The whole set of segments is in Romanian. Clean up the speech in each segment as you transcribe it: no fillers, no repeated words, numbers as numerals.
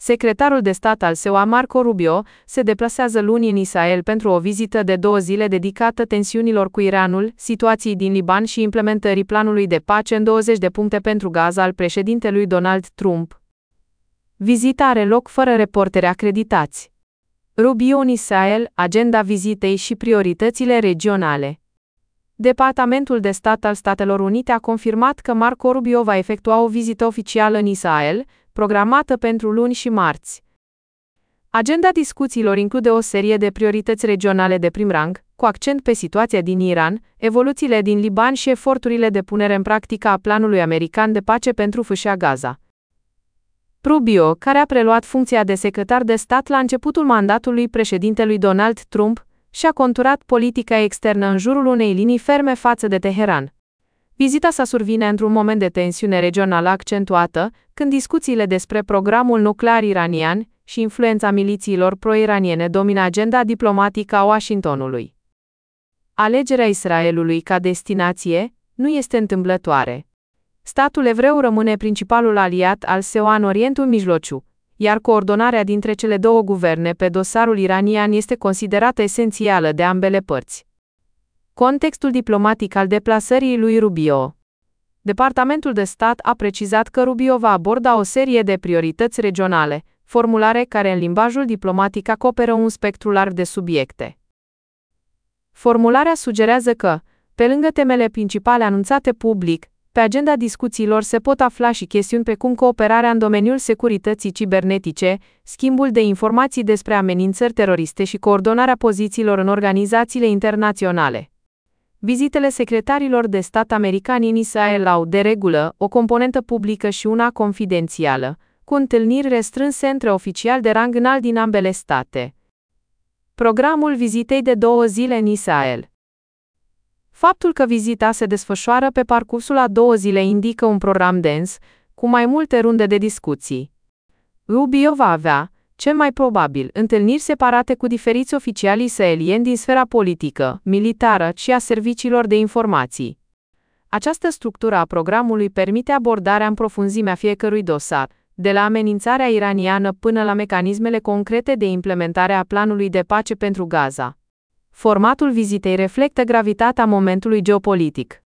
Secretarul de stat al SUA Marco Rubio se deplasează luni în Israel pentru o vizită de 2 zile dedicată tensiunilor cu Iranul, situației din Liban și implementării planului de pace în 20 de puncte pentru Gaza al președintelui Donald Trump. Vizita are loc fără reporteri acreditați. Rubio în Israel, agenda vizitei și prioritățile regionale. Departamentul de stat al Statelor Unite a confirmat că Marco Rubio va efectua o vizită oficială în Israel, programată pentru luni și marți. Agenda discuțiilor include o serie de priorități regionale de prim rang, cu accent pe situația din Iran, evoluțiile din Liban și eforturile de punere în practică a planului american de pace pentru Fâșia Gaza. Rubio, care a preluat funcția de secretar de stat la începutul mandatului președintelui Donald Trump, și-a conturat politica externă în jurul unei linii ferme față de Teheran. Vizita sa survine într-un moment de tensiune regională accentuată, când discuțiile despre programul nuclear iranian și influența milițiilor pro-iraniene domină agenda diplomatică a Washingtonului. Alegerea Israelului ca destinație nu este întâmplătoare. Statul evreu rămâne principalul aliat al SUA în Orientul Mijlociu, iar coordonarea dintre cele două guverne pe dosarul iranian este considerată esențială de ambele părți. Contextul diplomatic al deplasării lui Rubio. Departamentul de stat a precizat că Rubio va aborda o serie de priorități regionale, formulare care în limbajul diplomatic acoperă un spectru larg de subiecte. Formularea sugerează că, pe lângă temele principale anunțate public, pe agenda discuțiilor se pot afla și chestiuni precum cooperarea în domeniul securității cibernetice, schimbul de informații despre amenințări teroriste și coordonarea pozițiilor în organizațiile internaționale. Vizitele secretarilor de stat americani în Israel au, de regulă, o componentă publică și una confidențială, cu întâlniri restrânse între oficiali de rang înalt din ambele state. Programul vizitei de 2 zile în Israel. Faptul că vizita se desfășoară pe parcursul a 2 zile indică un program dens, cu mai multe runde de discuții. Rubio va avea, cel mai probabil, întâlniri separate cu diferiți oficiali israelieni din sfera politică, militară și a serviciilor de informații. Această structură a programului permite abordarea în profunzime a fiecărui dosar, de la amenințarea iraniană până la mecanismele concrete de implementare a planului de pace pentru Gaza. Formatul vizitei reflectă gravitatea momentului geopolitic.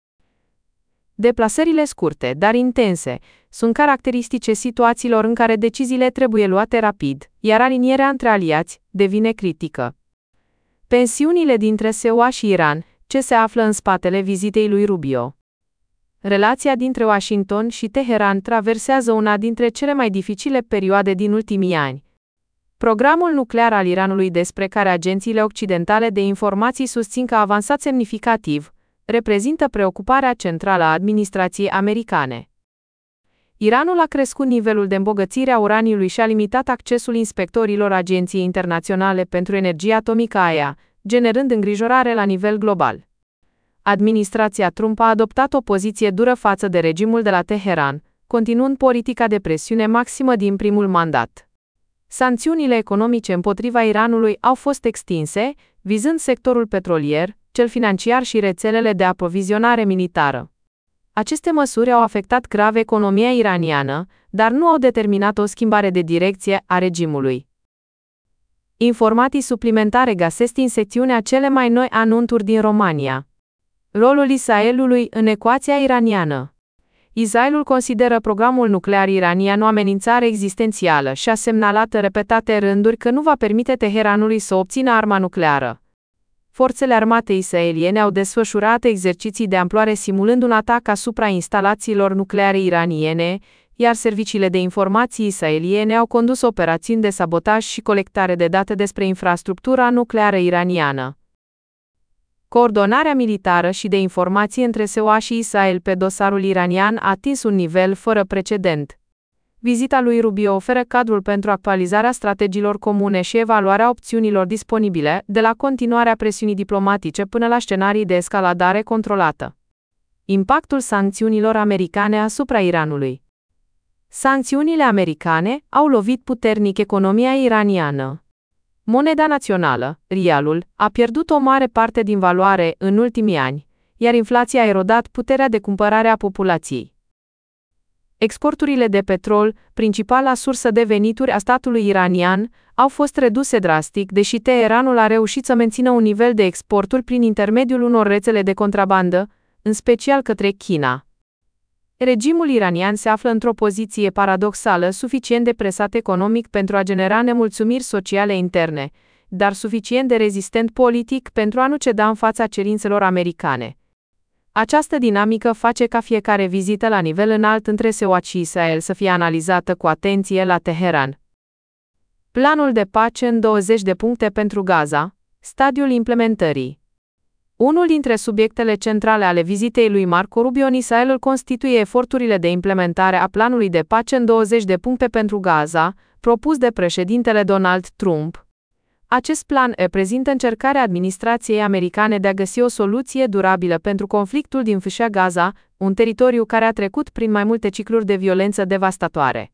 Deplasările scurte, dar intense, sunt caracteristice situațiilor în care deciziile trebuie luate rapid, iar alinierea între aliați devine critică. Tensiunile dintre SUA și Iran, ce se află în spatele vizitei lui Rubio. Relația dintre Washington și Teheran traversează una dintre cele mai dificile perioade din ultimii ani. Programul nuclear al Iranului, despre care agențiile occidentale de informații susțin că a avansat semnificativ, reprezintă preocuparea centrală a administrației americane. Iranul a crescut nivelul de îmbogățire a uraniului și a limitat accesul inspectorilor Agenției Internaționale pentru Energie Atomică AIA, generând îngrijorare la nivel global. Administrația Trump a adoptat o poziție dură față de regimul de la Teheran, continuând politica de presiune maximă din primul mandat. Sancțiunile economice împotriva Iranului au fost extinse, vizând sectorul petrolier, cel financiar și rețelele de aprovizionare militară. Aceste măsuri au afectat grav economia iraniană, dar nu au determinat o schimbare de direcție a regimului. Informații suplimentare găsesc în secțiunea cele mai noi anunțuri din România. Rolul Israelului în ecuația iraniană. Israelul consideră programul nuclear iranian o amenințare existențială și a semnalat în repetate rânduri că nu va permite Teheranului să obțină arma nucleară. Forțele armate israeliene au desfășurat exerciții de amploare simulând un atac asupra instalațiilor nucleare iraniene, iar serviciile de informații israeliene au condus operațiuni de sabotaj și colectare de date despre infrastructura nucleară iraniană. Coordonarea militară și de informații între SUA și Israel pe dosarul iranian a atins un nivel fără precedent. Vizita lui Rubio oferă cadrul pentru actualizarea strategiilor comune și evaluarea opțiunilor disponibile, de la continuarea presiunii diplomatice până la scenarii de escaladare controlată. Impactul sancțiunilor americane asupra Iranului. Sancțiunile americane au lovit puternic economia iraniană. Moneda națională, rialul, a pierdut o mare parte din valoare în ultimii ani, iar inflația a erodat puterea de cumpărare a populației. Exporturile de petrol, principala sursă de venituri a statului iranian, au fost reduse drastic, deși Teheranul a reușit să mențină un nivel de exporturi prin intermediul unor rețele de contrabandă, în special către China. Regimul iranian se află într-o poziție paradoxală, suficient de presat economic pentru a genera nemulțumiri sociale interne, dar suficient de rezistent politic pentru a nu ceda în fața cerințelor americane. Această dinamică face ca fiecare vizită la nivel înalt între SUA și Israel să fie analizată cu atenție la Teheran. Planul de pace în 20 de puncte pentru Gaza, stadiul implementării. Unul dintre subiectele centrale ale vizitei lui Marco Rubio în Israel îl constituie eforturile de implementare a planului de pace în 20 de puncte pentru Gaza, propus de președintele Donald Trump. Acest plan reprezintă încercarea administrației americane de a găsi o soluție durabilă pentru conflictul din Fâșia Gaza, un teritoriu care a trecut prin mai multe cicluri de violență devastatoare.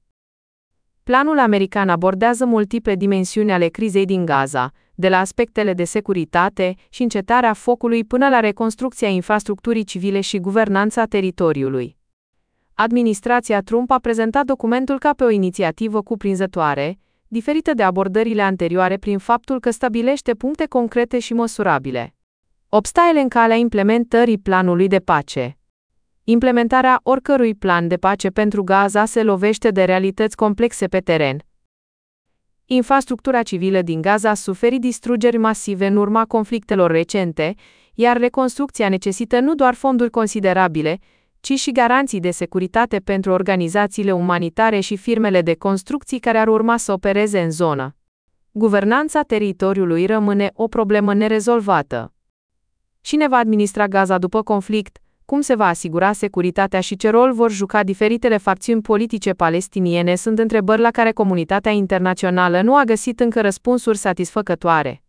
Planul american abordează multiple dimensiuni ale crizei din Gaza, de la aspectele de securitate și încetarea focului până la reconstrucția infrastructurii civile și guvernanța teritoriului. Administrația Trump a prezentat documentul ca pe o inițiativă cuprinzătoare, diferită de abordările anterioare prin faptul că stabilește puncte concrete și măsurabile. Obstacole în calea implementării planului de pace. Implementarea oricărui plan de pace pentru Gaza se lovește de realități complexe pe teren. Infrastructura civilă din Gaza a suferit distrugeri masive în urma conflictelor recente, iar reconstrucția necesită nu doar fonduri considerabile, ci și garanții de securitate pentru organizațiile umanitare și firmele de construcții care ar urma să opereze în zonă. Guvernanța teritoriului rămâne o problemă nerezolvată. Cine va administra Gaza după conflict? Cum se va asigura securitatea și ce rol vor juca diferitele facțiuni politice palestiniene sunt întrebări la care comunitatea internațională nu a găsit încă răspunsuri satisfăcătoare.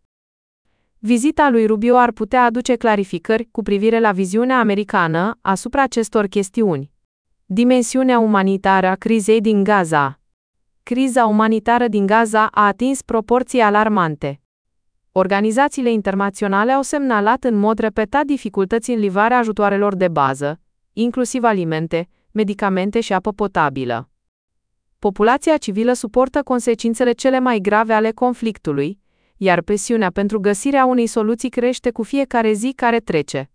Vizita lui Rubio ar putea aduce clarificări cu privire la viziunea americană asupra acestor chestiuni. Dimensiunea umanitară a crizei din Gaza. Criza umanitară din Gaza a atins proporții alarmante. Organizațiile internaționale au semnalat în mod repetat dificultăți în livrarea ajutoarelor de bază, inclusiv alimente, medicamente și apă potabilă. Populația civilă suportă consecințele cele mai grave ale conflictului, iar presiunea pentru găsirea unei soluții crește cu fiecare zi care trece.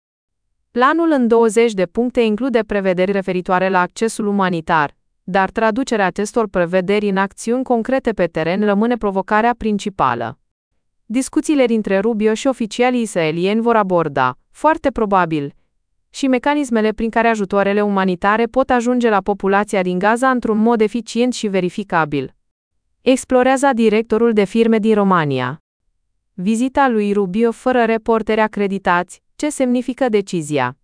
Planul în 20 de puncte include prevederi referitoare la accesul umanitar, dar traducerea acestor prevederi în acțiuni concrete pe teren rămâne provocarea principală. Discuțiile dintre Rubio și oficialii israelieni vor aborda, foarte probabil, și mecanismele prin care ajutoarele umanitare pot ajunge la populația din Gaza într-un mod eficient și verificabil. Explorează directorul de firme din România. Vizita lui Rubio fără reporteri acreditați, ce semnifică decizia?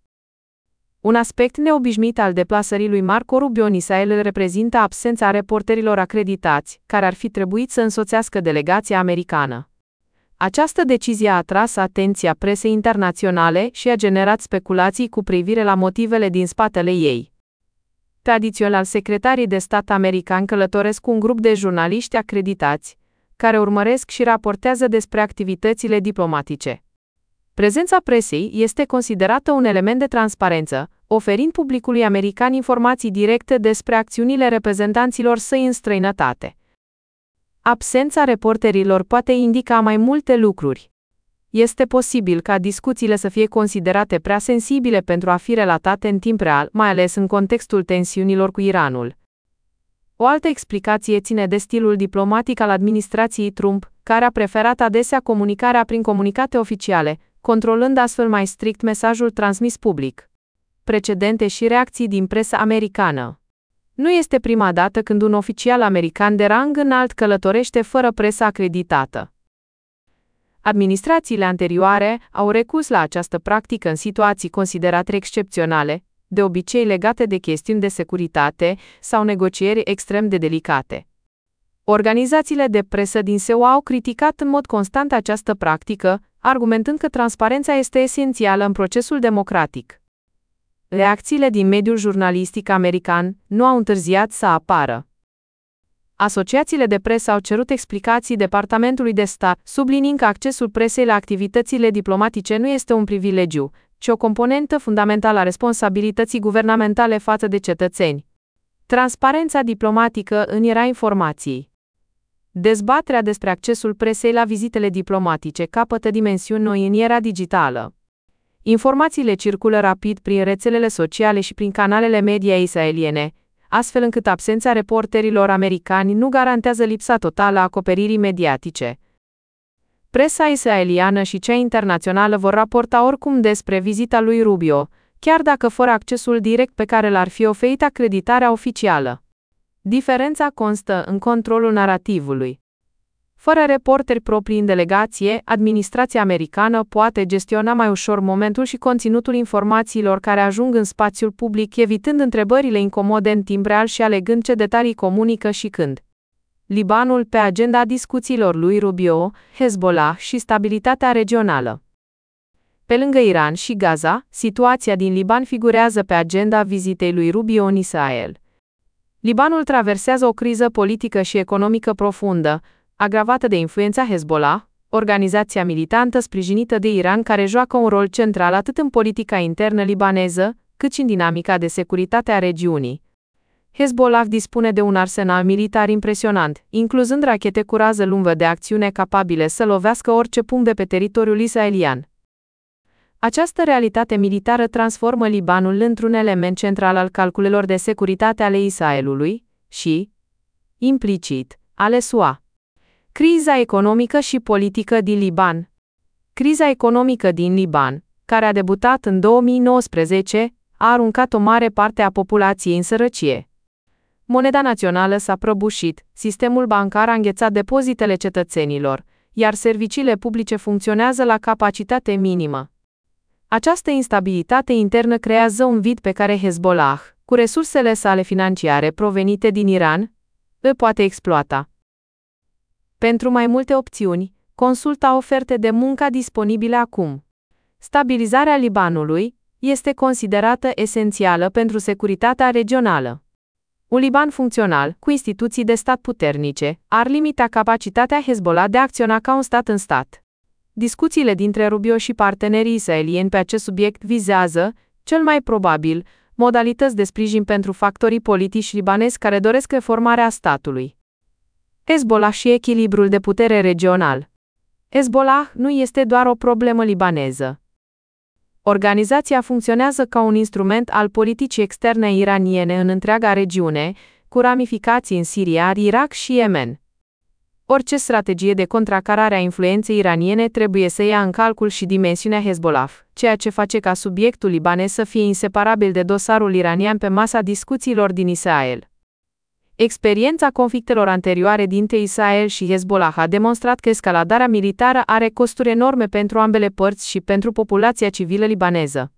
Un aspect neobișnuit al deplasării lui Marco Rubio în Israel îl reprezintă absența reporterilor acreditați, care ar fi trebuit să însoțească delegația americană. Această decizie a atras atenția presei internaționale și a generat speculații cu privire la motivele din spatele ei. Tradițional, secretarii de stat americani călătoresc cu un grup de jurnaliști acreditați, care urmăresc și raportează despre activitățile diplomatice. Prezența presei este considerată un element de transparență, oferind publicului american informații directe despre acțiunile reprezentanților săi în străinătate. Absența reporterilor poate indica mai multe lucruri. Este posibil ca discuțiile să fie considerate prea sensibile pentru a fi relatate în timp real, mai ales în contextul tensiunilor cu Iranul. O altă explicație ține de stilul diplomatic al administrației Trump, care a preferat adesea comunicarea prin comunicate oficiale, controlând astfel mai strict mesajul transmis public. Precedente și reacții din presa americană. Nu este prima dată când un oficial american de rang înalt călătorește fără presă acreditată. Administrațiile anterioare au recurs la această practică în situații considerate excepționale, de obicei legate de chestiuni de securitate sau negocieri extrem de delicate. Organizațiile de presă din SUA au criticat în mod constant această practică, argumentând că transparența este esențială în procesul democratic. Reacțiile din mediul jurnalistic american nu au întârziat să apară. Asociațiile de presă au cerut explicații Departamentului de Stat, subliniind că accesul presei la activitățile diplomatice nu este un privilegiu, ci o componentă fundamentală a responsabilității guvernamentale față de cetățeni. Transparența diplomatică în era informației. Dezbaterea despre accesul presei la vizitele diplomatice capătă dimensiuni noi în era digitală. Informațiile circulă rapid prin rețelele sociale și prin canalele media israeliene, astfel încât absența reporterilor americani nu garantează lipsa totală a acoperirii mediatice. Presa israeliană și cea internațională vor raporta oricum despre vizita lui Rubio, chiar dacă fără accesul direct pe care l-ar fi oferit acreditarea oficială. Diferența constă în controlul narativului. Fără reporteri proprii în delegație, administrația americană poate gestiona mai ușor momentul și conținutul informațiilor care ajung în spațiul public, evitând întrebările incomode în timp real și alegând ce detalii comunică și când. Libanul pe agenda discuțiilor lui Rubio, Hezbollah și stabilitatea regională. Pe lângă Iran și Gaza, situația din Liban figurează pe agenda vizitei lui Rubio în Israel. Libanul traversează o criză politică și economică profundă, agravată de influența Hezbollah, organizația militantă sprijinită de Iran care joacă un rol central atât în politica internă libaneză, cât și în dinamica de securitate a regiunii. Hezbollah dispune de un arsenal militar impresionant, incluzând rachete cu rază lungă de acțiune capabile să lovească orice punct de pe teritoriul israelian. Această realitate militară transformă Libanul într-un element central al calculelor de securitate ale Israelului și, implicit, ale SUA. Criza economică și politică din Liban. Criza economică din Liban, care a debutat în 2019, a aruncat o mare parte a populației în sărăcie. Moneda națională s-a prăbușit, sistemul bancar a înghețat depozitele cetățenilor, iar serviciile publice funcționează la capacitate minimă. Această instabilitate internă creează un vid pe care Hezbollah, cu resursele sale financiare provenite din Iran, îl poate exploata. Pentru mai multe opțiuni, consulta oferte de muncă disponibile acum. Stabilizarea Libanului este considerată esențială pentru securitatea regională. Un Liban funcțional, cu instituții de stat puternice, ar limita capacitatea Hezbollah de a acționa ca un stat în stat. Discuțiile dintre Rubio și partenerii israelieni pe acest subiect vizează, cel mai probabil, modalități de sprijin pentru factorii politici libanezi care doresc reformarea statului. Hezbollah și echilibrul de putere regional. Hezbollah nu este doar o problemă libaneză. Organizația funcționează ca un instrument al politicii externe iraniene în întreaga regiune, cu ramificații în Siria, Irak și Yemen. Orice strategie de contracarare a influenței iraniene trebuie să ia în calcul și dimensiunea Hezbollah, ceea ce face ca subiectul libanez să fie inseparabil de dosarul iranian pe masa discuțiilor din Israel. Experiența conflictelor anterioare dintre Israel și Hezbollah a demonstrat că escaladarea militară are costuri enorme pentru ambele părți și pentru populația civilă libaneză.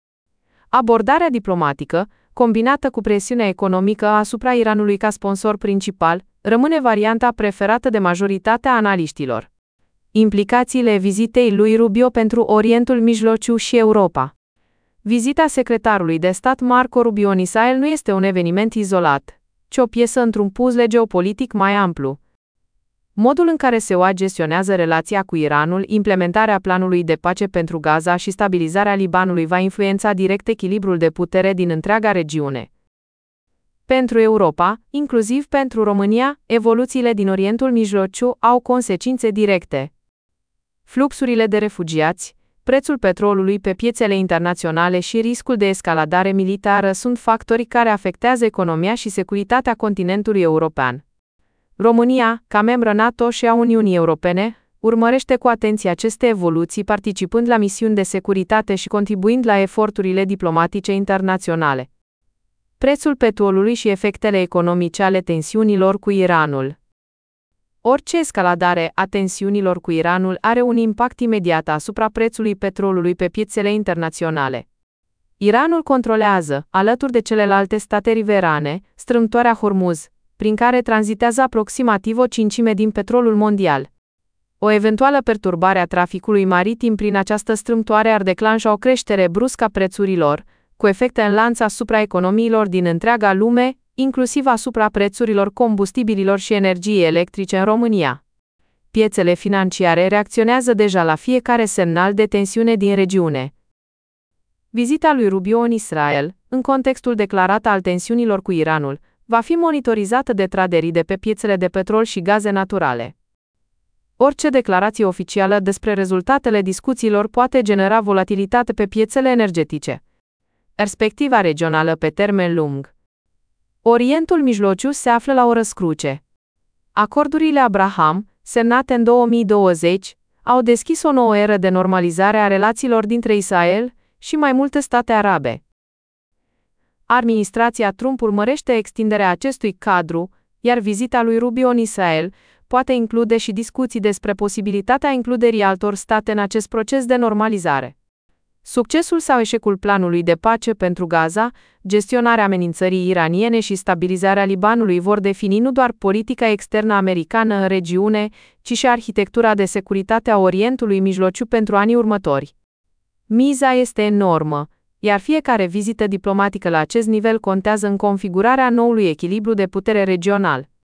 Abordarea diplomatică, combinată cu presiunea economică asupra Iranului ca sponsor principal, rămâne varianta preferată de majoritatea analiștilor. Implicațiile vizitei lui Rubio pentru Orientul Mijlociu și Europa. Vizita secretarului de stat Marco Rubio în Israel nu este un eveniment izolat, ci o piesă într-un puzzle geopolitic mai amplu. Modul în care SUA gestionează relația cu Iranul, implementarea planului de pace pentru Gaza și stabilizarea Libanului va influența direct echilibrul de putere din întreaga regiune. Pentru Europa, inclusiv pentru România, evoluțiile din Orientul Mijlociu au consecințe directe. Fluxurile de refugiați, prețul petrolului pe piețele internaționale și riscul de escaladare militară sunt factori care afectează economia și securitatea continentului european. România, ca membră NATO și a Uniunii Europene, urmărește cu atenție aceste evoluții, participând la misiuni de securitate și contribuind la eforturile diplomatice internaționale. Prețul petrolului și efectele economice ale tensiunilor cu Iranul. Orice escaladare a tensiunilor cu Iranul are un impact imediat asupra prețului petrolului pe piețele internaționale. Iranul controlează, alături de celelalte state riverane, strâmtoarea Hormuz, prin care tranzitează aproximativ o cincime din petrolul mondial. O eventuală perturbare a traficului maritim prin această strâmtoare ar declanșa o creștere bruscă a prețurilor, cu efecte în lanț asupra economiilor din întreaga lume, inclusiv asupra prețurilor combustibililor și energiei electrice în România. Piețele financiare reacționează deja la fiecare semnal de tensiune din regiune. Vizita lui Rubio în Israel, în contextul declarat al tensiunilor cu Iranul, va fi monitorizată de traderii de pe piețele de petrol și gaze naturale. Orice declarație oficială despre rezultatele discuțiilor poate genera volatilitate pe piețele energetice. Perspectiva regională pe termen lung. Orientul Mijlociu se află la o răscruce. Acordurile Abraham, semnate în 2020, au deschis o nouă eră de normalizare a relațiilor dintre Israel și mai multe state arabe. Administrația Trump urmărește extinderea acestui cadru, iar vizita lui Rubio în Israel poate include și discuții despre posibilitatea includerii altor state în acest proces de normalizare. Succesul sau eșecul planului de pace pentru Gaza, gestionarea amenințării iraniene și stabilizarea Libanului vor defini nu doar politica externă americană în regiune, ci și arhitectura de securitate a Orientului Mijlociu pentru anii următori. Miza este enormă, iar fiecare vizită diplomatică la acest nivel contează în configurarea noului echilibru de putere regional.